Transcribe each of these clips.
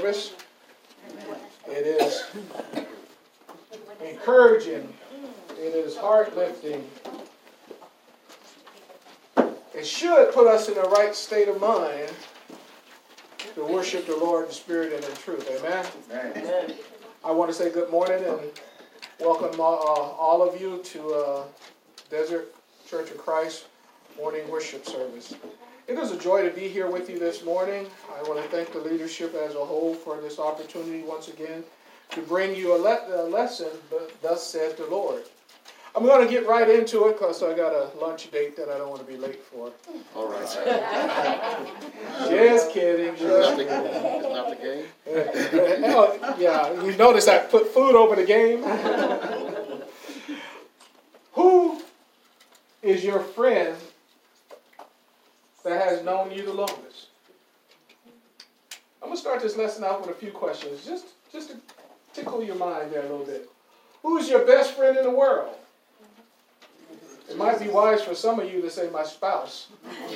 service. It is encouraging. It is heart-lifting. It should put us in the right state of mind to worship the Lord in spirit and in truth. Amen? Amen. I want to say good morning and welcome all of you to Desert Church of Christ morning worship service. It is a joy to be here with you this morning. I want to thank the leadership as a whole for this opportunity once again to bring you a lesson, but thus said the Lord. I'm going to get right into it because I got a lunch date that I don't want to be late for. All right. Just kidding. It's not the game? Yeah, you notice I put food over the game. Who is your friend that has known you the longest? I'm going to start this lesson out with a few questions, just to tickle your mind there a little bit. Who is your best friend in the world? It might be wise for some of you to say my spouse.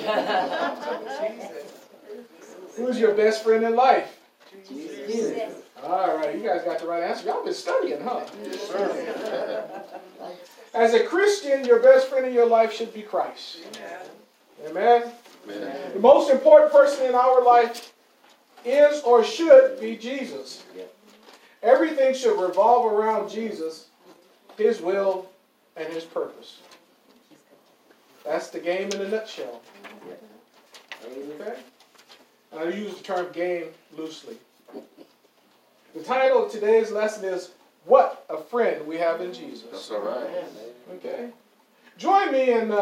Who's your best friend in life? Jesus. All right, you guys got the right answer. Y'all been studying, huh? Yes, sir. As a Christian, your best friend in your life should be Christ. Amen? Amen. The most important person in our life is or should be Jesus. Everything should revolve around Jesus, His will, and His purpose. That's the game in a nutshell. Okay? I use the term game loosely. The title of today's lesson is, What a Friend We Have in Jesus. That's all right. Okay? Join me in,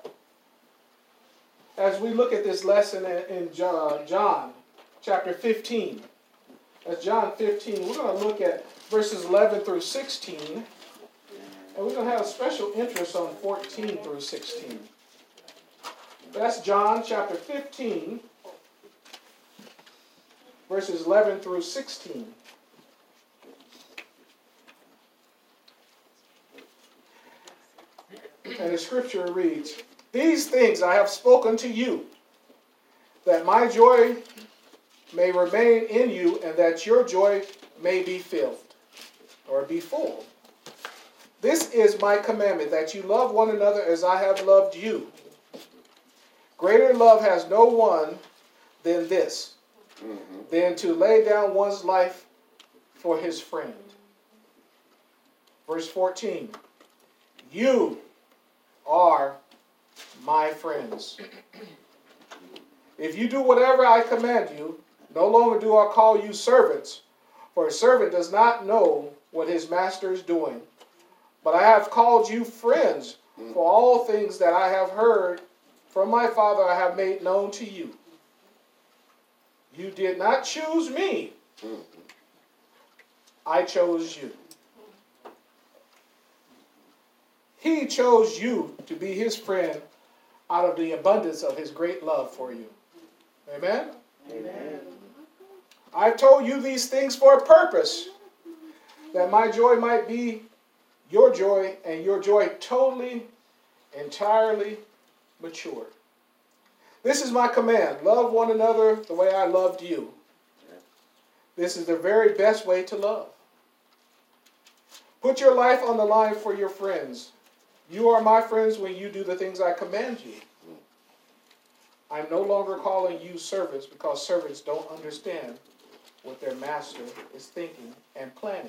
as we look at this lesson in John chapter 15. That's John 15. We're going to look at verses 11 through 16. And we're going to have a special interest on 14 through 16. That's John chapter 15, verses 11 through 16. And the scripture reads, These things I have spoken to you, that my joy may remain in you, and that your joy may be filled, or be full. This is my commandment, that you love one another as I have loved you. Greater love has no one than this, than to lay down one's life for his friend. Verse 14, you are my friends. If you do whatever I command you, no longer do I call you servants, for a servant does not know what his master is doing. But I have called you friends, for all things that I have heard from my Father I have made known to you. You did not choose me. I chose you. He chose you to be his friend out of the abundance of his great love for you. Amen? Amen. I've told you these things for a purpose, that my joy might be your joy, and your joy totally, entirely mature. This is my command. Love one another the way I loved you. This is the very best way to love. Put your life on the line for your friends. You are my friends when you do the things I command you. I'm no longer calling you servants, because servants don't understand what their master is thinking and planning.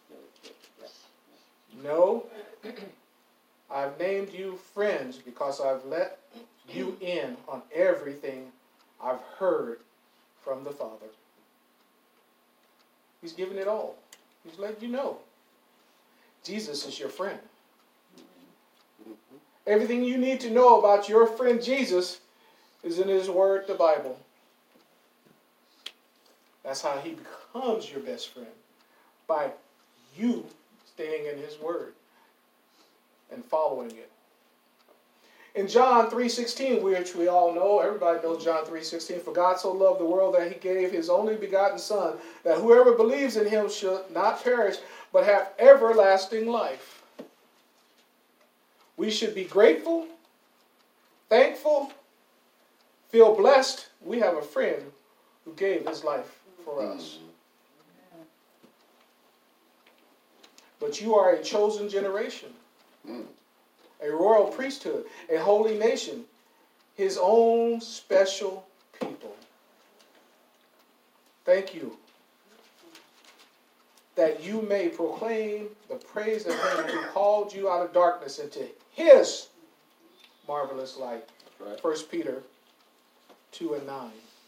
No, I've named you friends because I've let you in on everything I've heard from the Father. He's given it all. He's letting you know. Jesus is your friend. Everything you need to know about your friend Jesus is in his word, the Bible. That's how he becomes your best friend. By you staying in his word and following it. In John 3:16, which we all know, everybody knows John 3:16, for God so loved the world that he gave his only begotten Son, that whoever believes in him should not perish, but have everlasting life. We should be grateful, thankful, feel blessed. We have a friend who gave his life for us. but you are a chosen generation, a royal priesthood, a holy nation, his own special people. Thank you, that you may proclaim the praise of him who called you out of darkness into his marvelous light. Right. 1 Peter 2:9.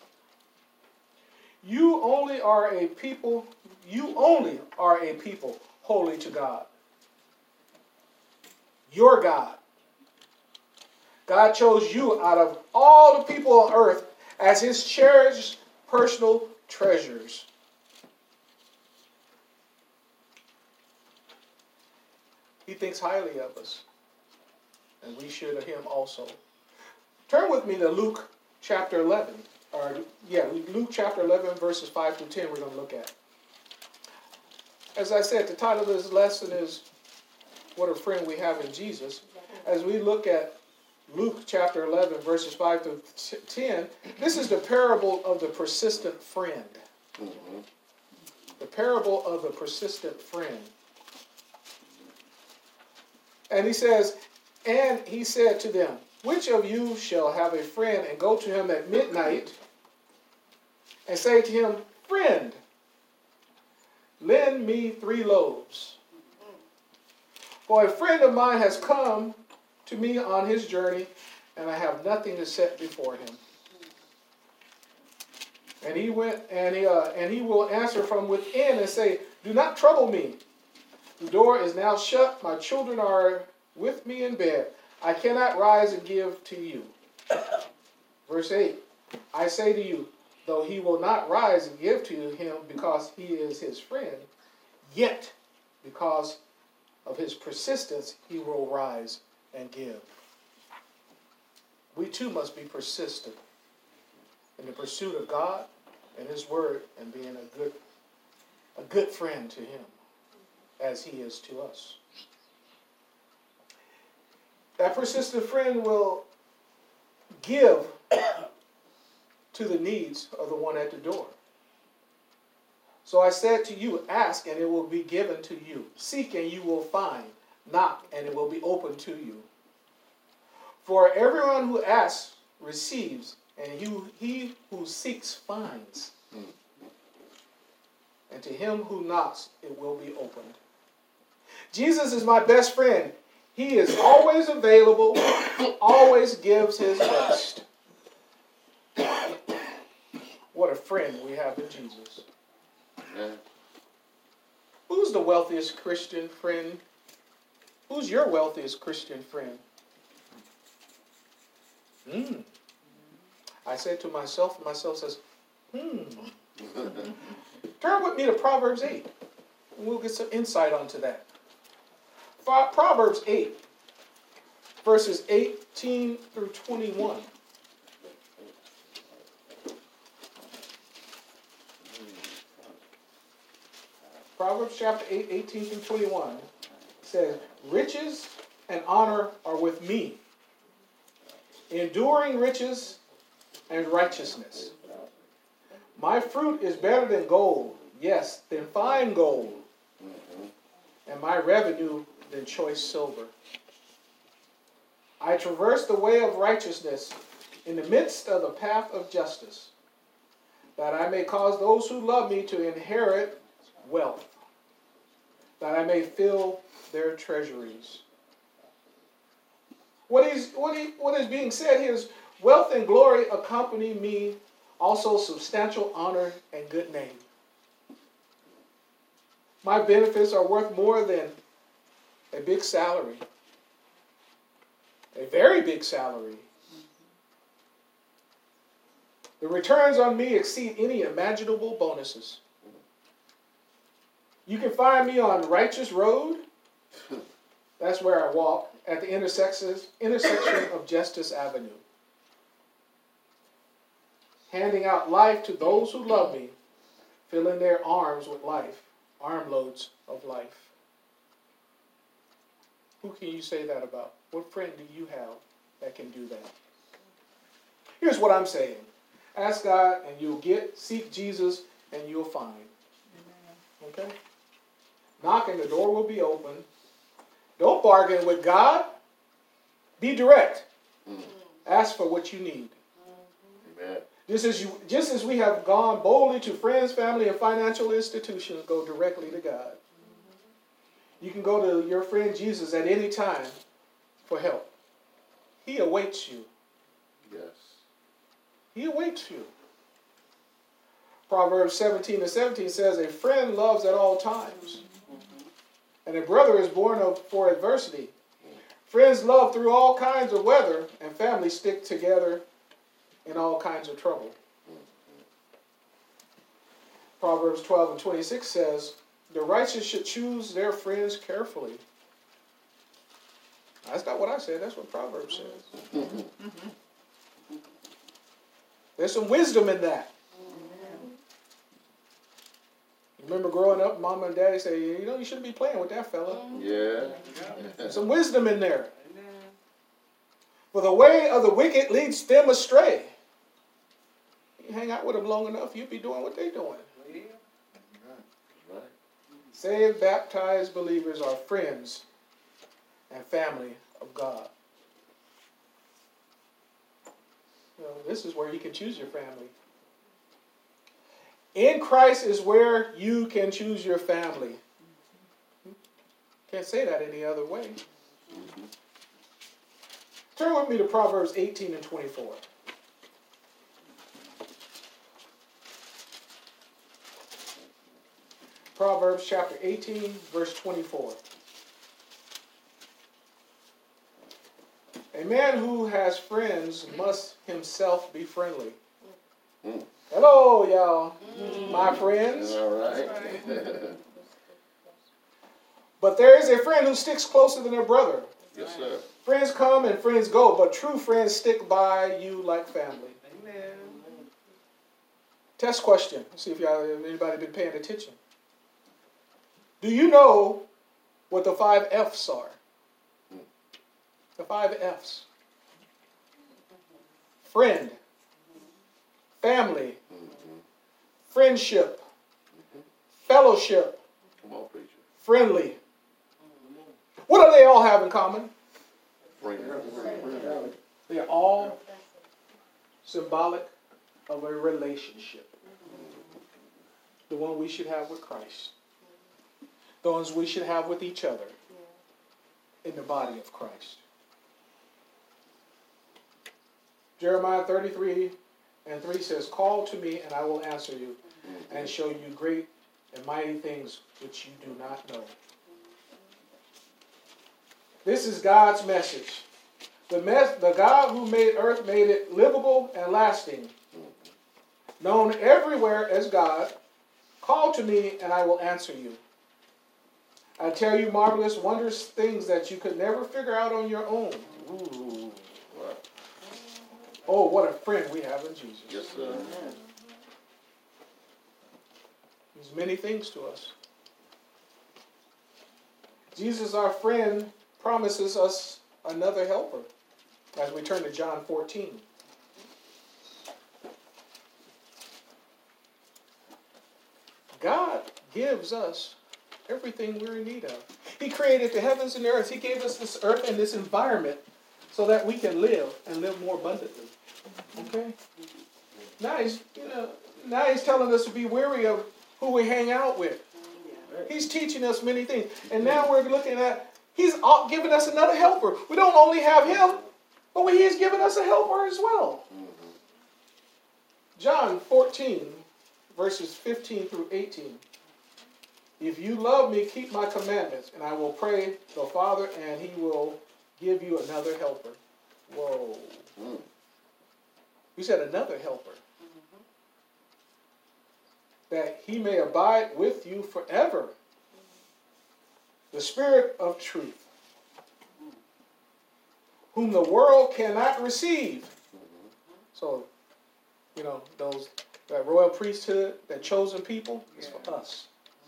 You only are a people holy to God. Your God. God chose you out of all the people on earth as his cherished personal treasures. He thinks highly of us, and we should of him also. Turn with me to Luke chapter 11. Luke chapter 11, verses 5 through 10 we're going to look at. As I said, the title of this lesson is What a Friend We Have in Jesus. As we look at Luke chapter 11, verses 5 through 10, this is the parable of the persistent friend. Mm-hmm. The parable of the persistent friend. And he says, and he said to them, which of you shall have a friend and go to him at midnight and say to him, friend, lend me 3 loaves. For a friend of mine has come to me on his journey, and I have nothing to set before him. And he will answer from within and say, do not trouble me. The door is now shut. My children are with me in bed. I cannot rise and give to you. Verse 8, I say to you, though he will not rise and give to him because he is his friend, yet because of his persistence, he will rise and give. We too must be persistent in the pursuit of God and his word and being a good friend to him as he is to us. That persistent friend will give to the needs of the one at the door. So I said to you, ask and it will be given to you. Seek and you will find. Knock and it will be opened to you. For everyone who asks receives, and he who seeks finds. And to him who knocks it will be opened. Jesus is my best friend. He is always available, always gives his best. What a friend we have in Jesus. Yeah. Who's the wealthiest Christian friend? Who's your wealthiest Christian friend? I said to myself, and myself says, Turn with me to Proverbs 8, and we'll get some insight onto that. Proverbs 8, verses 18 through 21. Proverbs chapter 8, 18 through 21 says, riches and honor are with me, enduring riches and righteousness. My fruit is better than gold, yes, than fine gold, and my revenue than choice silver. I traverse the way of righteousness in the midst of the path of justice, that I may cause those who love me to inherit wealth, that I may fill their treasuries. What is being said here is wealth and glory accompany me, also substantial honor and good name. My benefits are worth more than a big salary, a very big salary. The returns on me exceed any imaginable bonuses. You can find me on Righteous Road. That's where I walk, at the intersection of Justice Avenue. Handing out life to those who love me, filling their arms with life, armloads of life. Who can you say that about? What friend do you have that can do that? Here's what I'm saying. Ask God and you'll get. Seek Jesus and you'll find. Okay? Knock and the door will be open. Don't bargain with God. Be direct. Ask for what you need. Amen. Just as we have gone boldly to friends, family, and financial institutions, go directly to God. You can go to your friend Jesus at any time for help. He awaits you. Yes. He awaits you. Proverbs 17:17 says, a friend loves at all times, and a brother is born for adversity. Friends love through all kinds of weather, and families stick together in all kinds of trouble. Proverbs 12:26 says, the righteous should choose their friends carefully. That's not what I said. That's what Proverbs says. There's some wisdom in that. Remember growing up, Mama and Daddy say, you shouldn't be playing with that fella. Yeah. There's some wisdom in there. For the way of the wicked leads them astray. You hang out with them long enough, you'll be doing what they're doing. Right. Saved, baptized believers are friends and family of God. This is where you can choose your family. In Christ is where you can choose your family. Can't say that any other way. Turn with me to Proverbs 18:24. Proverbs chapter 18, verse 24. A man who has friends must himself be friendly. Hello, y'all, my friends. All right. But there is a friend who sticks closer than a brother. Yes, sir. Friends come and friends go, but true friends stick by you like family. Amen. Test question. Let's see if anybody been paying attention. Do you know what the 5 F's are? The 5 F's. Friend. Family. Friendship. Fellowship. Come on, preacher. Friendly. What do they all have in common? Bring it. They're all symbolic of a relationship. The one we should have with Christ. The ones we should have with each other in the body of Christ. Jeremiah 33:3 says, call to me and I will answer you and show you great and mighty things which you do not know. This is God's message. The God who made earth made it livable and lasting. Known everywhere as God, call to me and I will answer you. I tell you marvelous, wondrous things that you could never figure out on your own. Ooh. What? Oh, what a friend we have in Jesus. Yes, sir. He's many things to us. Jesus, our friend, promises us another helper as we turn to John 14. God gives us everything we're in need of. He created the heavens and the earth. He gave us this earth and this environment so that we can live and live more abundantly. Okay? Now he's telling us to be wary of who we hang out with. He's teaching us many things. And now we're looking at, he's giving us another helper. We don't only have him, but he's given us a helper as well. John 14, verses 15 through 18. If you love me, keep my commandments, and I will pray the Father, and he will give you another helper. Whoa. We said another helper. That he may abide with you forever. The Spirit of truth, whom the world cannot receive. So, that royal priesthood, that chosen people, is for us.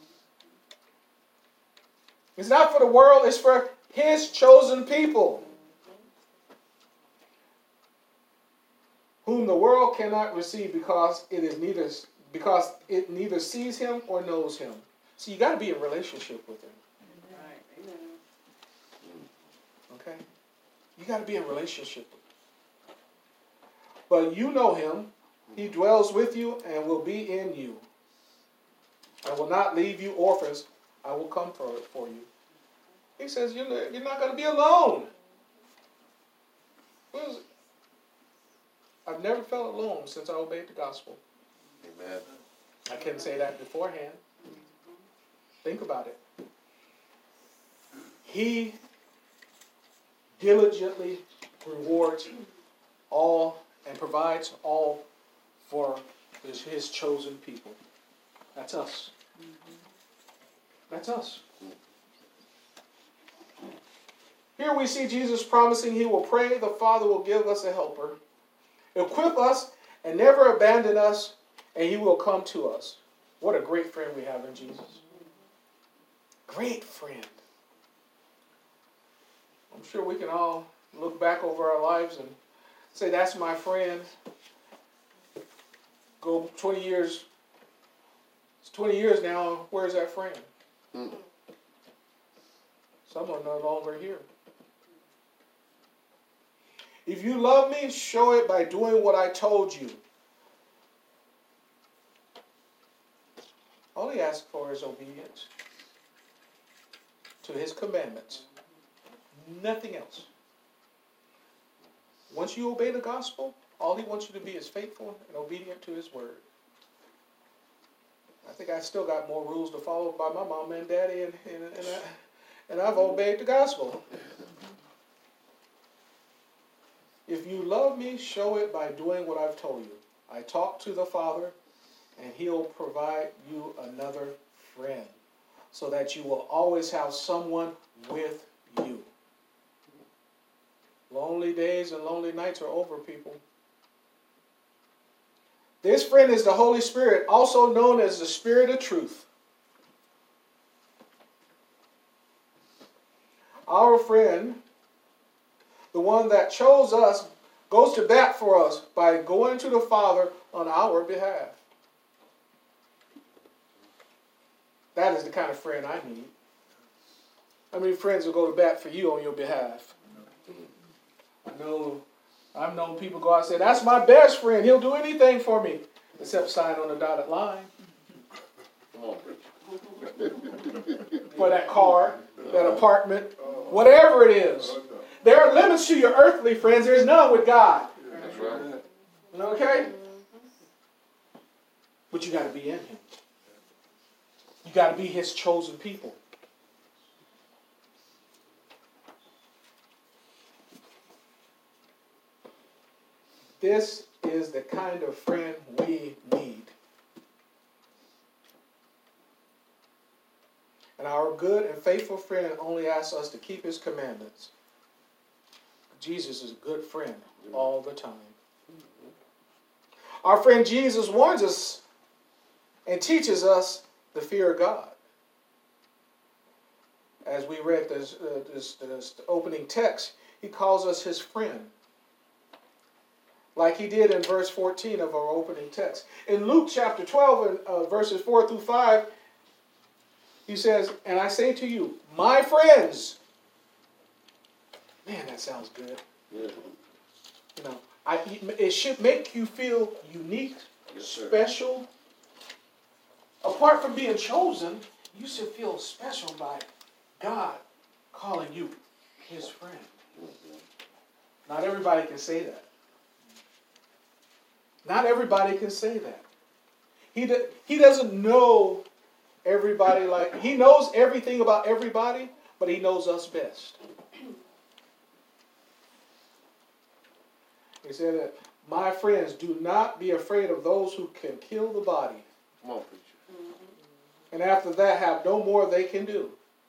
It's not for the world, it's for his chosen people. Whom the world cannot receive because it neither sees him or knows him. See, you got to be in relationship with him. Okay? You got to be in relationship with him. But you know him. He dwells with you and will be in you. I will not leave you orphans. I will come for you. He says you're not going to be alone. I've never felt alone since I obeyed the gospel. Amen. I couldn't say that beforehand. Think about it. He diligently rewards all and provides all for his chosen people. That's us. That's us. Here we see Jesus promising he will pray, the Father will give us a helper, equip us, and never abandon us, and he will come to us. What a great friend we have in Jesus. Great friend. I'm sure we can all look back over our lives and say, that's my friend. Go 20 years. It's 20 years now. Where's that friend? Some are no longer here. If you love me, show it by doing what I told you. All he asks for is obedience to his commandments. Nothing else. Once you obey the gospel, all he wants you to be is faithful and obedient to his word. I think I still got more rules to follow by my mom and daddy, and I've obeyed the gospel. If you love me, show it by doing what I've told you. I talk to the Father, and he'll provide you another friend, so that you will always have someone with you. Lonely days and lonely nights are over, people. This friend is the Holy Spirit, also known as the Spirit of Truth. Our friend, the one that chose us, goes to bat for us by going to the Father on our behalf. That is the kind of friend I need. How many friends will go to bat for you on your behalf? I've known people go out and say, that's my best friend. He'll do anything for me, except sign on the dotted line. Come on, preacher. For that car, that apartment, whatever it is. There are limits to your earthly friends. There's none with God. That's right. Okay? But you got to be in him. You got to be his chosen people. This is the kind of friend we need. And our good and faithful friend only asks us to keep his commandments. Jesus is a good friend all the time. Our friend Jesus warns us and teaches us the fear of God. As we read this opening text, he calls us his friend. Like he did in verse 14 of our opening text. In Luke chapter 12, verses 4 through 5, he says, and I say to you, my friends. Man, that sounds good. Yeah. You know, it should make you feel unique, Yes, sir. special. Apart from being chosen, you should feel special by God calling you his friend. Not everybody can say that. Not everybody can say that. He doesn't know everybody like... He knows everything about everybody, but he knows us best. He said that, my friends, do not be afraid of those who can kill the body. Come on, preacher. And after that have no more they can do.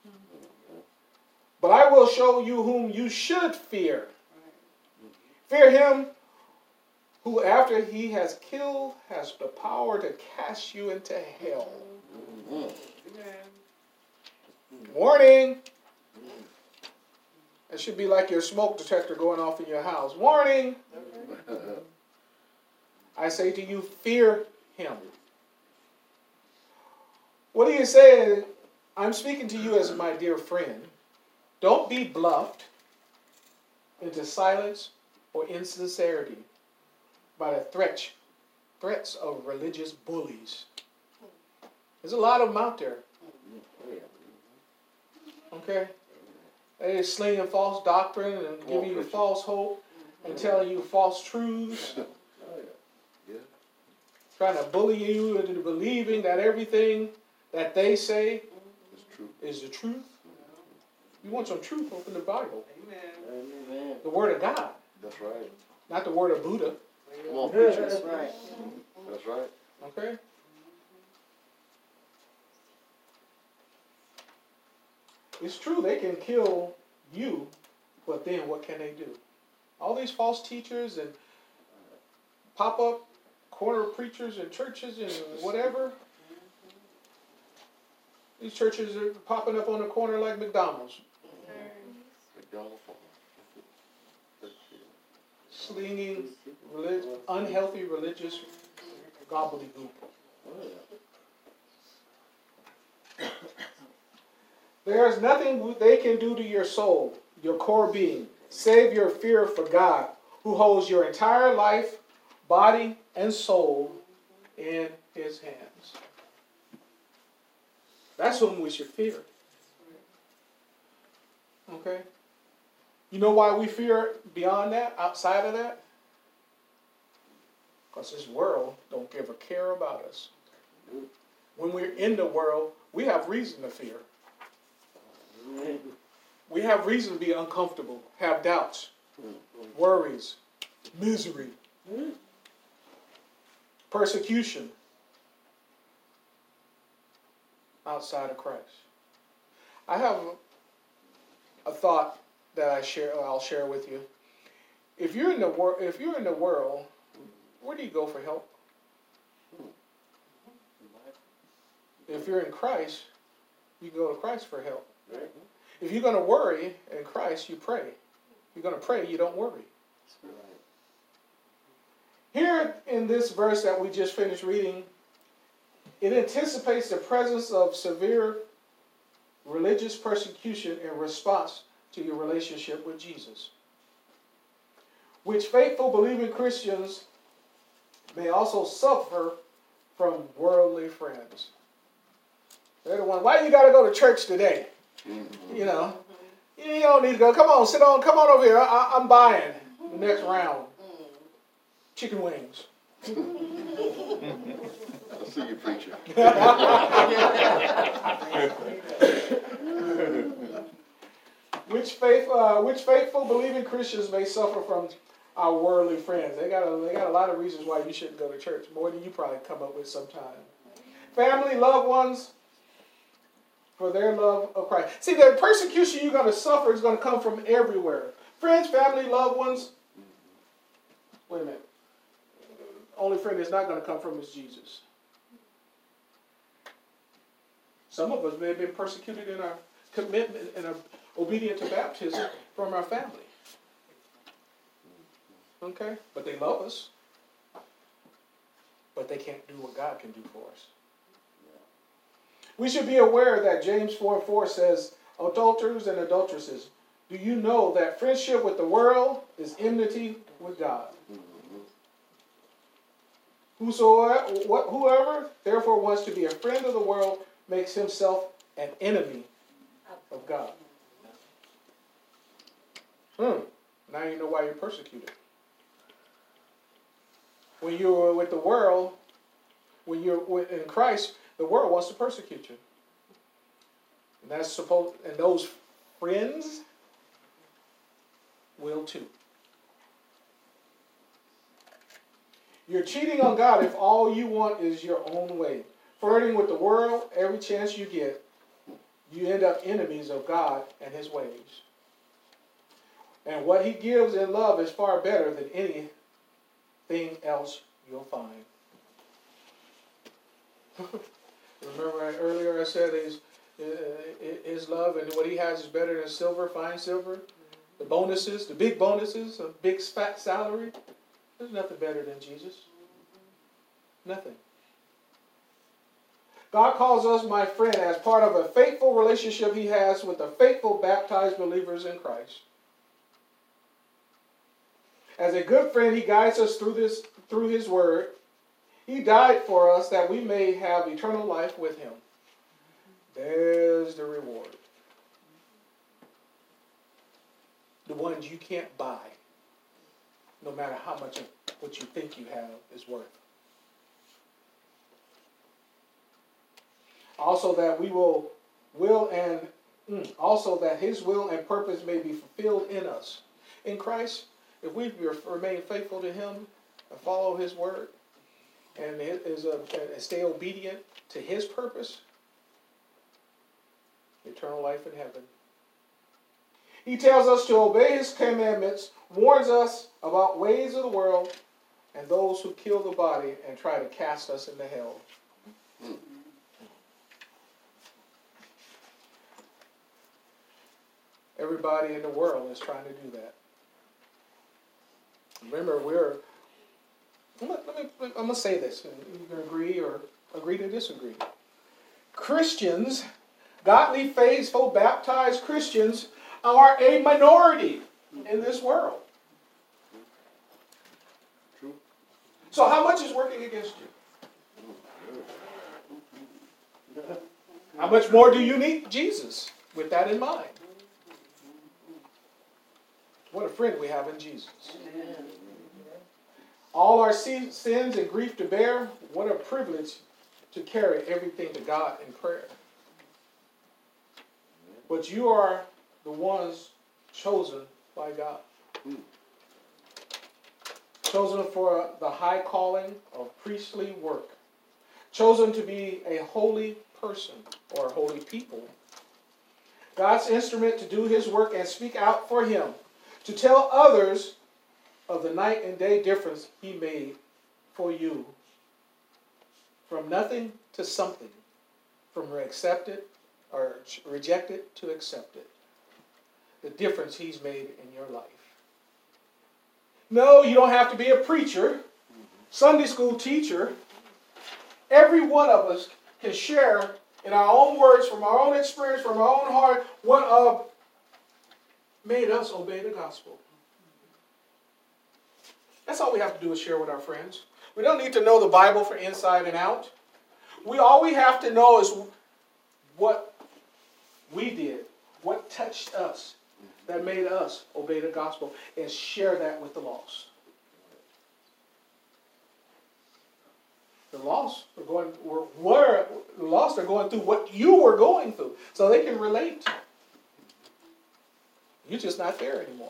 But I will show you whom you should fear. Fear him who after he has killed has the power to cast you into hell. Warning! It should be like your smoke detector going off in your house. Warning! I say to you, fear him. What he is saying, I'm speaking to you as my dear friend. Don't be bluffed into silence or insincerity by the threats of religious bullies. There's a lot of them out there. Okay? They're slinging false doctrine and giving you false hope and telling you false truths. Trying to bully you into believing that everything that they say is the truth. You want some truth? Open the Bible. Amen. The Word of God. That's right. Not the Word of Buddha. Come on, preacher. That's right. That's right. Okay? It's true, they can kill you, but then what can they do? All these false teachers and pop-up corner preachers and churches and whatever. These churches are popping up on the corner like McDonald's. Slinging unhealthy religious gobbledygook. There is nothing they can do to your soul, your core being, save your fear for God, who holds your entire life, body, and soul in His hands. That's whom we should fear. Okay? You know why we fear beyond that, outside of that? Because this world don't give a care about us. When we're in the world, we have reason to fear. We have reason to be uncomfortable, have doubts, worries, misery, persecution outside of Christ. I have a thought that I'll share with you. If you're in the world, where do you go for help? If you're in Christ, you go to Christ for help. If you're going to worry in Christ, you pray. If you're going to pray, you don't worry. Here in this verse that we just finished reading, it anticipates the presence of severe religious persecution in response to your relationship with Jesus, which faithful believing Christians may also suffer from worldly friends. They're the one, why you got to go to church today? You know, you don't need to go. Come on, sit on. Come on over here. I'm buying the next round. Chicken wings. I'll see you, preacher. Which faithful believing Christians may suffer from our worldly friends. They got a lot of reasons why you shouldn't go to church, more than you probably come up with sometime. Family, loved ones, for their love of Christ. See, the persecution you're going to suffer is going to come from everywhere. Friends, family, loved ones. Wait a minute. Only friend that's not going to come from is Jesus. Some of us may have been persecuted in our commitment and are obedient to baptism from our family. Okay? But they love us. But they can't do what God can do for us. We should be aware that James 4:4 says, adulterers and adulteresses, do you know that friendship with the world is enmity with God? Whoever therefore wants to be a friend of the world makes himself an enemy of God. Now you know why you're persecuted. When you're with the world, when you're in Christ, the world wants to persecute you. And those friends will too. You're cheating on God if all you want is your own way. Flirting with the world every chance you get, you end up enemies of God and His ways. And what He gives in love is far better than anything else you'll find. Remember earlier I said his love and what He has is better than silver, fine silver. The bonuses, the big bonuses, a big fat salary. There's nothing better than Jesus. Nothing. God calls us my friend as part of a faithful relationship he has with the faithful baptized believers in Christ. As a good friend, he guides us through his word. He died for us that we may have eternal life with him. There's the reward. The ones you can't buy, no matter how much of what you think you have is worth. Also that also that his will and purpose may be fulfilled in us. In Christ, if we remain faithful to him and follow his word and stay obedient to his purpose, eternal life in heaven. He tells us to obey his commandments, warns us about ways of the world and those who kill the body and try to cast us into hell. Everybody in the world is trying to do that. Remember, I'm going to say this, and you can agree or agree to disagree. Christians, godly, faithful, baptized Christians, are a minority in this world. True. So how much is working against you? How much more do you need Jesus with that in mind? What a friend we have in Jesus. All our sins and grief to bear, what a privilege to carry everything to God in prayer. But you are the ones chosen by God. Chosen for the high calling of priestly work. Chosen to be a holy person or a holy people. God's instrument to do his work and speak out for him. To tell others of the night and day difference he made for you. From nothing to something. From accepted or rejected to accepted. The difference he's made in your life. No, you don't have to be a preacher, Sunday school teacher. Every one of us can share in our own words, from our own experience, from our own heart, what made us obey the gospel. That's all we have to do is share with our friends. We don't need to know the Bible for inside and out. All we have to know is what we did, what touched us, that made us obey the gospel, and share that with the lost. The lost are going through what you were going through, so they can relate. You're just not there anymore.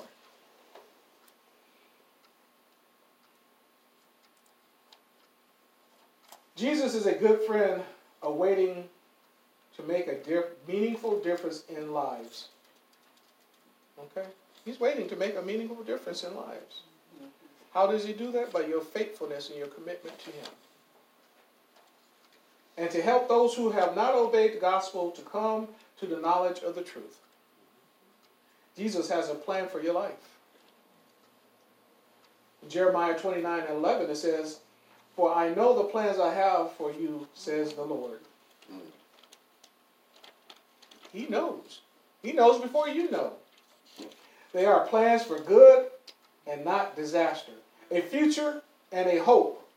Jesus is a good friend awaiting to make a meaningful difference in lives. Okay? He's waiting to make a meaningful difference in lives. How does he do that? By your faithfulness and your commitment to him. And to help those who have not obeyed the gospel to come to the knowledge of the truth. Jesus has a plan for your life. In Jeremiah 29:11 it says, "For I know the plans I have for you, says the Lord." He knows. He knows before you know. They are plans for good and not disaster. A future and a hope.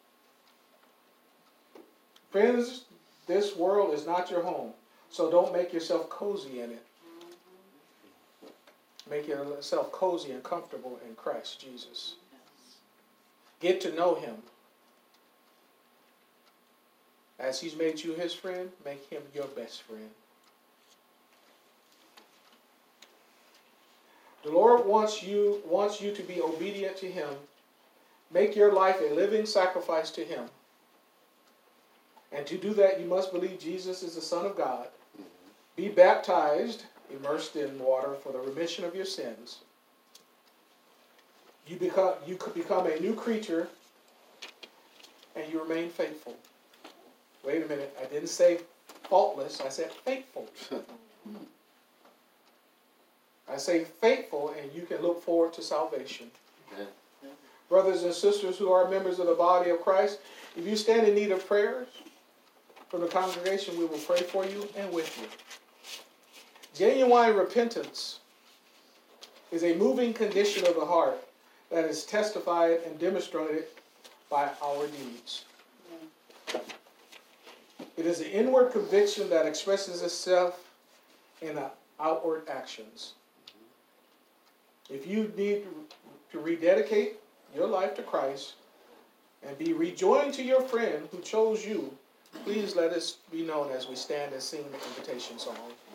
Friends, this world is not your home. So don't make yourself cozy in it. Make yourself cozy and comfortable in Christ Jesus. Get to know him. As he's made you his friend, make him your best friend. The Lord wants you to be obedient to him. Make your life a living sacrifice to him. And to do that, you must believe Jesus is the Son of God. Be baptized, immersed in water for the remission of your sins. You could become a new creature, and you remain faithful. Wait a minute, I didn't say faultless, I said faithful. I say faithful, and you can look forward to salvation. Yeah. Brothers and sisters who are members of the body of Christ, if you stand in need of prayers, from the congregation, we will pray for you and with you. Genuine repentance is a moving condition of the heart that is testified and demonstrated by our deeds. It is an inward conviction that expresses itself in outward actions. If you need to rededicate your life to Christ and be rejoined to your friend who chose you, please let us be known as we stand and sing the invitation song.